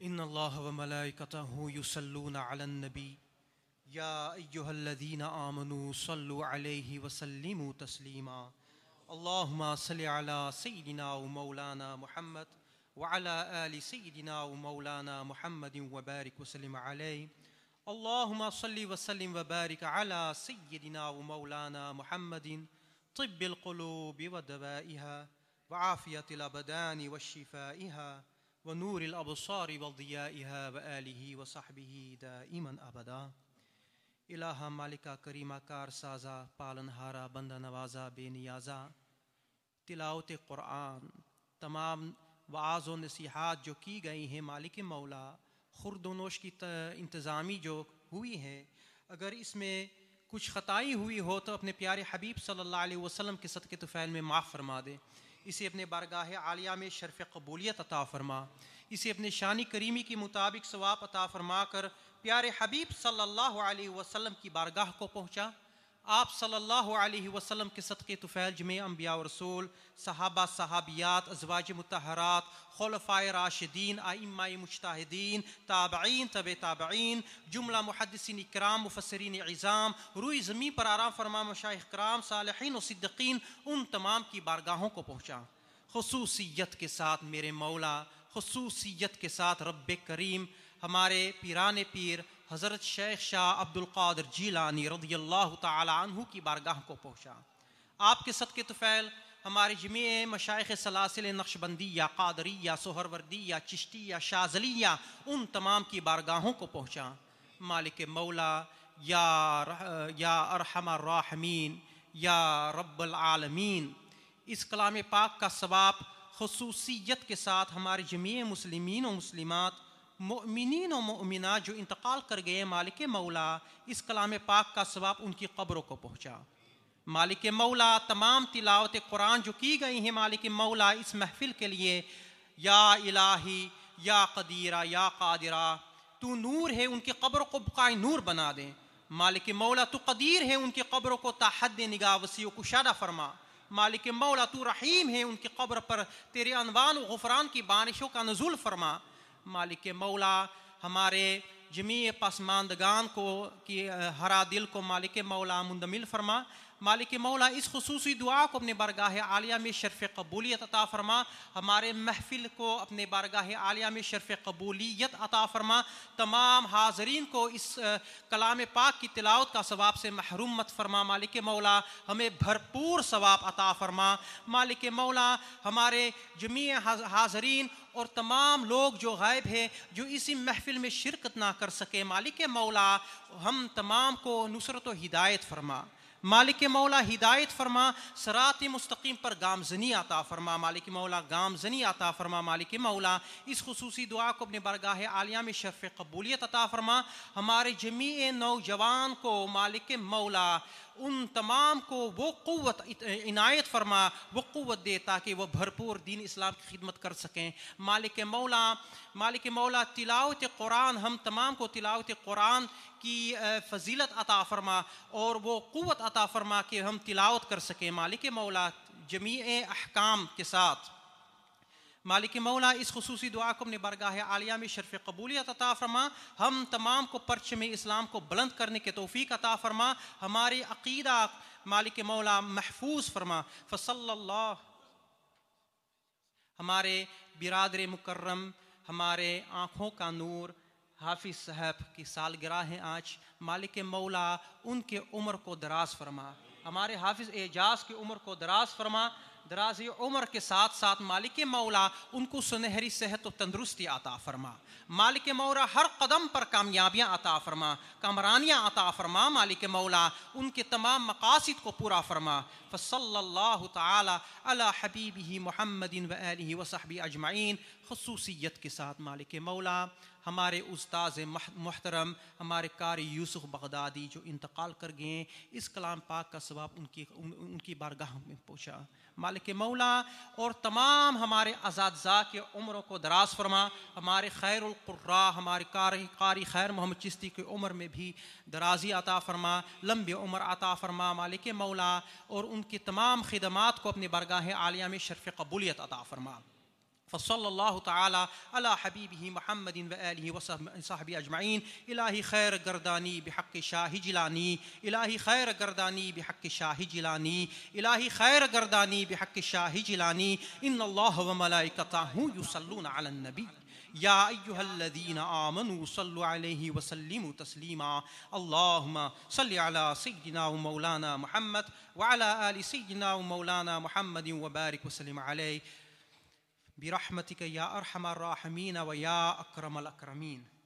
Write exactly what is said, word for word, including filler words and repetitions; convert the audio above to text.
ان اللہ وملائکتہ یصلون علی النبی یا ایہا الذین آمنوا صلوا علیہ وسلموا تسلیما اللہم صل علی سیدنا و مولانا محمد وعلی آل سیدنا و مولانا محمد وبارک وسلم علیہ اللہم صل وسلم وبارک علی سیدنا و مولانا محمد طب القلوب ودوائها وعافیت الابدان وشفائها ونور الابصار وضیائها وآلہ وصحبہ دائما ابدا۔ الہ مالکہ کریمہ کار سازا پالنہارا بندہ نوازا بے نیازا، تلاوت قرآن تمام وعاظ و نصیحات جو کی گئی ہیں مالک مولا، خورد و نوش کی انتظامی جو ہوئی ہے، اگر اس میں کچھ خطائی ہوئی ہو تو اپنے پیارے حبیب صلی اللہ علیہ وسلم کے صدقے طفیل میں معاف فرما دے، اسے اپنے بارگاہ عالیہ میں شرف قبولیت عطا فرما، اسے اپنے شان کریمی کے مطابق ثواب عطا فرما کر پیارے حبیب صلی اللہ علیہ وسلم کی بارگاہ کو پہنچا۔ آپ صلی اللہ علیہ وسلم کے صدقے طفیل جميع انبیاء و رسول، صحابہ صحابیات، ازواج مطہرات، خلفائے راشدین، ائمہ مجتہدین، تابعین، تبع تابعین، جملہ محدثین اکرام، مفسرین عظام، روئی زمین پر آرام فرما مشائخ کرام، صالحین و صدیقین، ان تمام کی بارگاہوں کو پہنچا۔ خصوصیت کے ساتھ میرے مولا، خصوصیت کے ساتھ رب کریم، ہمارے پیران پیر حضرت شیخ شاہ عبد القادر جیلانی رضی اللہ تعالی عنہ کی بارگاہ کو پہنچا۔ آپ کے صدقے طفیل ہمارے جميع مشائخ سلاسل نقشبندیہ، قادریہ، سہروردیہ، چشتیہ، شاذلیہ، ان تمام کی بارگاہوں کو پہنچا۔ مالک مولا یا یا ارحم الراحمین یا رب العالمین، اس کلام پاک کا ثواب خصوصیت کے ساتھ ہمارے جميع مسلمین و مسلمات، مؤمنین و مؤمنات جو انتقال کر گئے، مالک مولا اس کلام پاک کا ثواب ان کی قبروں کو پہنچا۔ مالک مولا تمام تلاوت قرآن جو کی گئی ہیں مالک مولا اس محفل کے لیے، یا الہی یا قدیرہ یا قادرہ، تو نور ہے ان کی قبر کو بقائے نور بنا دے۔ مالک مولا تو قدیر ہے ان کی قبروں کو تا حد نگاہ وسیع و کشادہ فرما۔ مالک مولا تو رحیم ہے ان کی قبر پر تیرے عنوان و غفران کی بارشوں کا نزول فرما۔ مالک مولا ہمارے جميع پسماندگان کو کی ہرا دل کو مالک مولا مندمل فرما۔ مالک مولا اس خصوصی دعا کو اپنے بارگاہ عالیہ میں شرف قبولیت عطا فرما، ہمارے محفل کو اپنے بارگاہ عالیہ میں شرف قبولیت عطا فرما، تمام حاضرین کو اس کلام پاک کی تلاوت کا ثواب سے محروم مت فرما۔ مالک مولا ہمیں بھرپور ثواب عطا فرما۔ مالک مولا ہمارے جميع حاضرین اور تمام لوگ جو غائب ہیں، جو اسی محفل میں شرکت نہ کر سکے، مالک مولا ہم تمام کو نصرت و ہدایت فرما۔ مالک مولا ہدایت فرما، صراط مستقیم پر گامزنی عطا فرما۔ مالک مولا گامزنی عطا فرما۔ مالک مولا اس خصوصی دعا کو اپنے بارگاہ عالیہ میں شرف قبولیت عطا فرما۔ ہمارے جميع نوجوان کو مالک مولا ان تمام کو وہ قوت عنایت فرما، وہ قوت دے تاکہ وہ بھرپور دین اسلام کی خدمت کر سکیں۔ مالک مولا مالک مولا تلاوت قرآن ہم تمام کو تلاوت قرآن کی فضیلت عطا فرما اور وہ قوت عطا فرما کہ ہم تلاوت کر سکیں۔ مالک مولا جميع احکام کے ساتھ مالک مولا اس خصوصی دعا کو اپنے بارگاہ عالیہ میں شرف قبولیت عطا فرما، ہم تمام کو پرچم اسلام کو بلند کرنے کے توفیق عطا فرما، ہماری عقیدہ مالک مولا محفوظ فرما۔ فصلی اللہ ہمارے برادر مکرم، ہمارے آنکھوں کا نور حافظ صاحب کی سالگرہ ہیں آج، مالک مولا ان کے عمر کو دراز فرما، ہمارے حافظ اعجاز کی عمر کو دراز فرما، درازی عمر کے ساتھ ساتھ مالک مولا ان کو سنہری صحت و تندرستی عطا فرما۔ مالک مولا ہر قدم پر کامیابیاں عطا فرما، کامرانیاں عطا فرما۔ مالک مولا ان کے تمام مقاصد کو پورا فرما۔ فصلی اللہ تعالی علی حبیبہ محمد و آلہ و صحبہ اجمعین۔ خصوصیت کے ساتھ مالک مولا ہمارے استاذ محترم ہمارے قاری یوسف بغدادی جو انتقال کر گئے، اس کلام پاک کا ثواب ان کی ان کی بارگاہ میں پہنچا۔ مالک مولا اور تمام ہمارے اساتذہ کے عمروں کو دراز فرما، ہمارے خیر القراء ہمارے قاری قاری خیر محمد چشتی کی عمر میں بھی درازی عطا فرما، لمبی عمر عطا فرما۔ مالک مولا اور ان کی تمام خدمات کو اپنے بارگاہ عالیہ میں شرف قبولیت عطا فرما۔ فصلی اللہ تعالی علی حبیبہ محمد و آلہ وصحبہ اجمعین. الہی خیر گردانی بحق شاہ جیلانی، الہی خیر گردانی بحق شاہ جیلانی، الہی خیر گردانی بحق شاہ جیلانی. ان اللہ و ملائکتہ یصلون علی النبی یا ایہا الذین آمنوا صلوا علیہ وسلموا تسلیما. اللہم صلی علی سیدنا و مولانا محمد وعلی آل سیدنا و مولانا محمد وبارک وسلم علیہ برحمتک یا ارحم الراحمین و یا اکرم الاکرمین.